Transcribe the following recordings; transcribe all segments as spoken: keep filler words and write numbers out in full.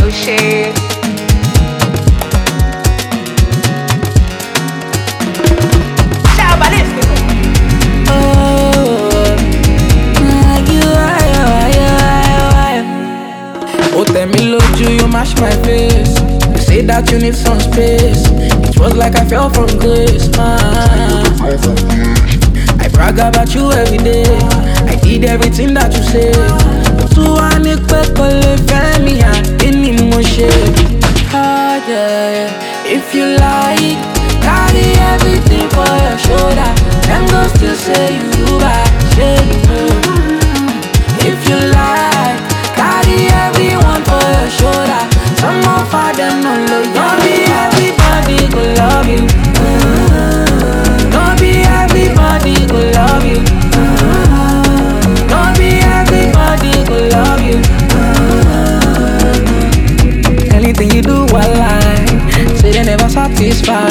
Oh shit. Ciao, ballistico. Oh, tell me, Lord, you, you mash my face. You say that you need some space. It was like I fell from grace. Ah. I brag about you every day. I did everything that you say. To one family, in emotion. Ah, yeah. If you like, carry everything for your shoulder. Them go still say you do bad shit. If you like, carry everyone for your shoulder. Some more for them no love you. Don't be everybody go love you. Don't be everybody go love you. Don't be everybody go love you. Anything you do, I like. Say they never satisfy.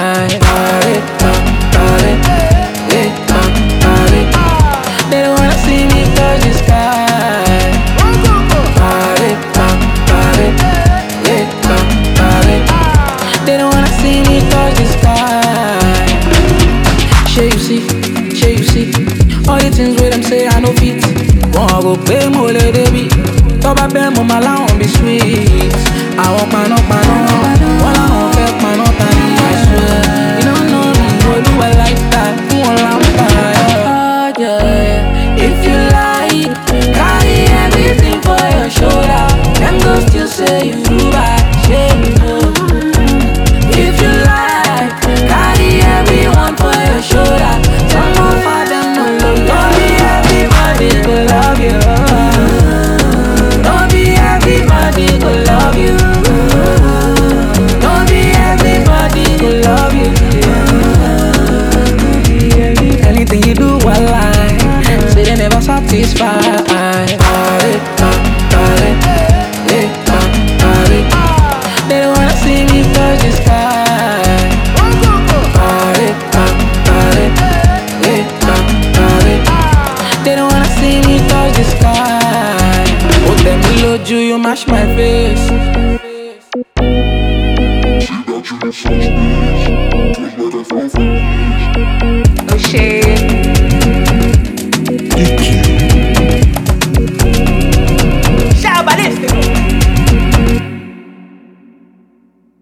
They don't wanna see me touch the sky. They don't wanna see me touch the sky. Shey you see, shey you see. All the things where them say I no fit. Won't go pay more let they be. Top up them on my lawn be sweet. I want my no my no. One I want fake my no tiny I swear. You don't know me, go do a like that. You want lamp yeah. If you like, carry everything for your shoulder. Them go still say you do bad shit. If you like, carry everyone for your shoulder. Some more for them no love. Don't be everybody go love you. Don't be everybody go love you. Don't be everybody go love you. Anything you do, I like. Say they never satisfy. They don't wanna see me touch the sky. They don't wanna see me touch the sky. Oh, tell me, Lord, you, you mash my face.